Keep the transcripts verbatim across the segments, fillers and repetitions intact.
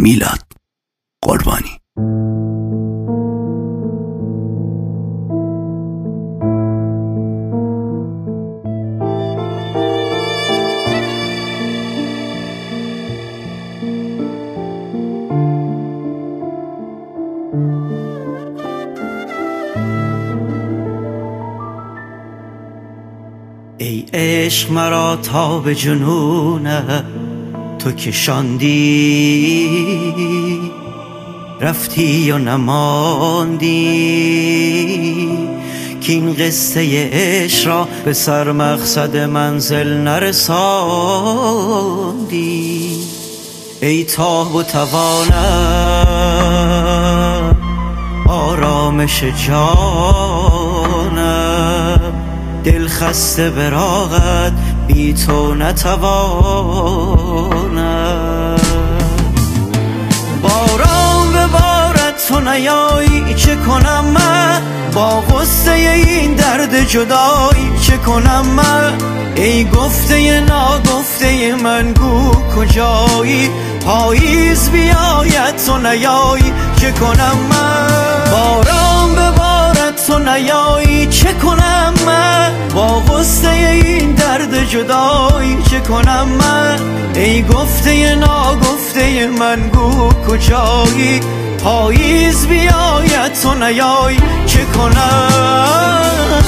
میلاد قربانی. ای عشق مرا تا به جنونه تو کشاندی، رفتی و نماندی که این قصه عشق را به سر مقصد منزل نرساندی. ای تاب و توانم آرامش جانم، دل خسته براغت بی تو نتوانم. باران ببارد تو نیایی چه کنم من، با غصه این درد جدایی چه کنم من. ای گفته ناگفته من گو کجایی، پاییز بیاید تو نیایی چه کنم من. باران ببارد تو نیایی چه کنم من، با غصه این درد جدایی چه کنم من. ای گفته ناگفته من گو کجایی، پاییز بیاید تو نیایی چه کنم.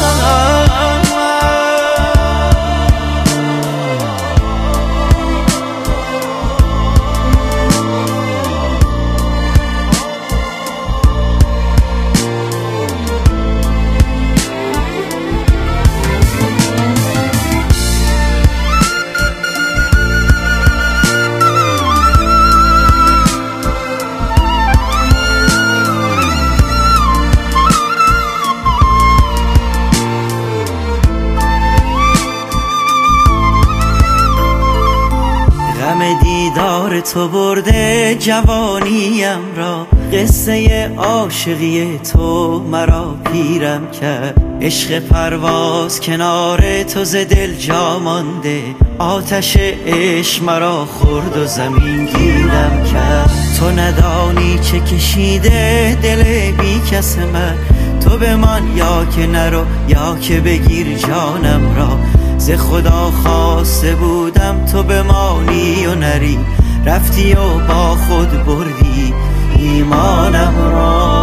غم دیدار تو برده جوانیم را، قصه عاشقی تو مرا پیرم کرد. عشق پرواز کنار تو ز دل جا مانده، آتش عشق مرا خورد و زمین گیرم کرد. تو ندانی چه کشیده دل بی کس من، تو بمان یا که نرو یا که بگیر جانم را. ز خدا خواسته بودم تو بمانی و نری، رفتی و با خود بردی ایمانم را.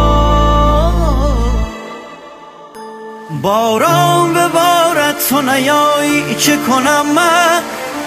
باران ببارد تو نیایی چه کنم من،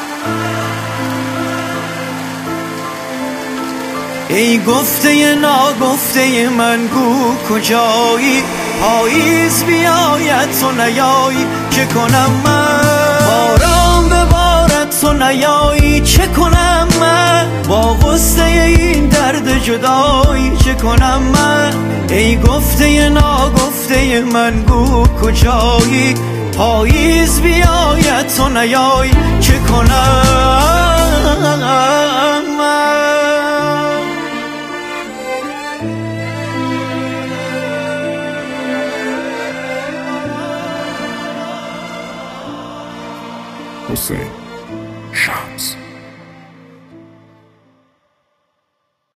ای گفته ناگفته من گو کجایی، پاییز بیاید تو نیایی چه کنم من. باران ببارد تو نیایی چه کنم من، با غصه این درد جدایی چه کنم من. ای گفته ناگفته من گو کجایی، پاییز بیاید تو نیایی چه کنم من. حسین